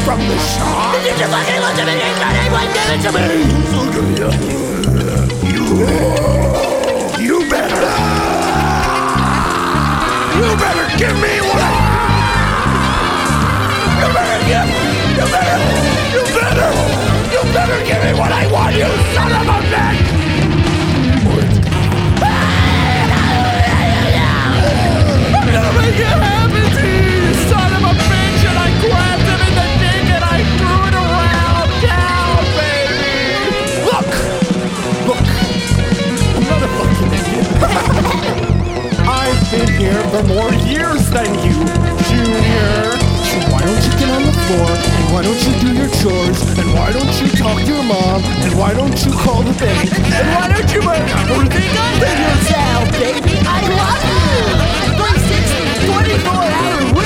from the shop. Did you just fucking look at me? Anyone give it to me? Look at you. You better. You better give me what I. You better give me what I want, you son of a bitch! I'm gonna make it happen to you, son of a bitch! And I grabbed him in the dick and I threw it around town, baby! Look! I'm not a fucking idiot. I've been here for more years than you, Junior! So why don't you get on the floor, and why don't you do your chores, and why don't you talk to your mom, and why don't you call the bank, and why don't you make everything up to yourself, baby? I love you! 360, 24 hours